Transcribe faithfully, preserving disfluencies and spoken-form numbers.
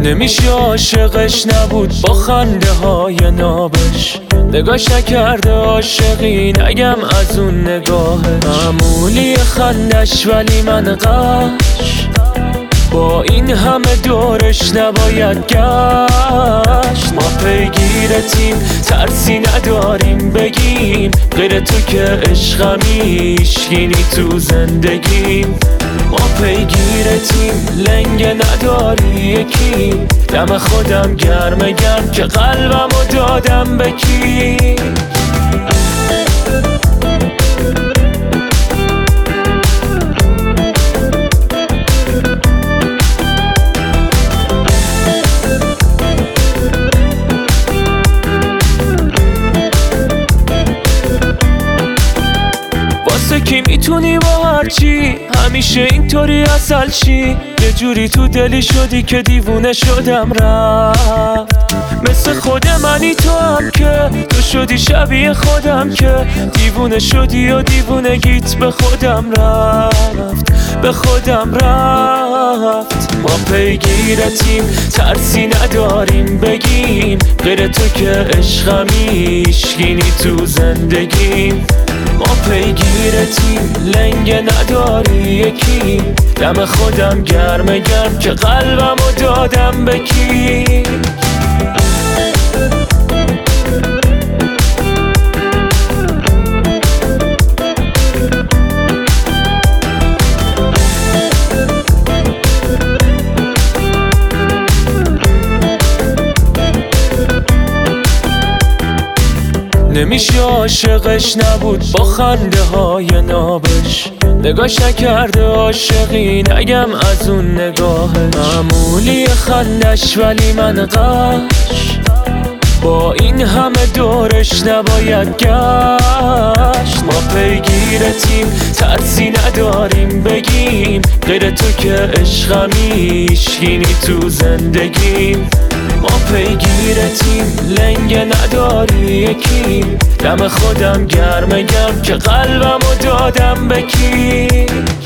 نمیشه عاشقش نبود با خنده های نابش، نگاش نکرده عاشقی نگم از اون نگاهه. معمولی خندش ولی من قش، با این همه دورش نباید گشت. ما پیگیرتیم ترسی نداریم بگیم، غیر تو که عشقمی هیچکی تو زندگیم. ما پیگیرتیم لنگه نداری یکی، دم خودم گرمه گرم که قلبمو دادم به کی. که میتونی با هرچی همیشه اینطوری اصل چی، یه جوری تو دلی شدی که دیوونه شدم رفت. مثل خود منی تو هم که تو شدی شبیه خودم که دیوونه شدی و دیوونگیت به خودم رفت، به خودم رفت. ما پیگیرتیم ترسی نداریم بگیم، غیر تو که عشقمی هیچکی تو زندگیم. ما پیگیرتیم لنگه نداری یکی، دم خودم گرمه گرم که قلبمو دادم به کی. نمیشه عاشقش نبود با خنده های نابش، نگاش نکرده عاشقی نگم از اون نگاهه. معمولی خندش ولی من قش، با این همه دورش نباید گشت. ما پیگیرتیم ترسی نداریم بگیم، غیر تو که عشقمی هیچکی تو زندگیم. ما پیگیرتیم لنگه نداری یکی، دم خودم گرمه گرم که قلبمو دادم به کی.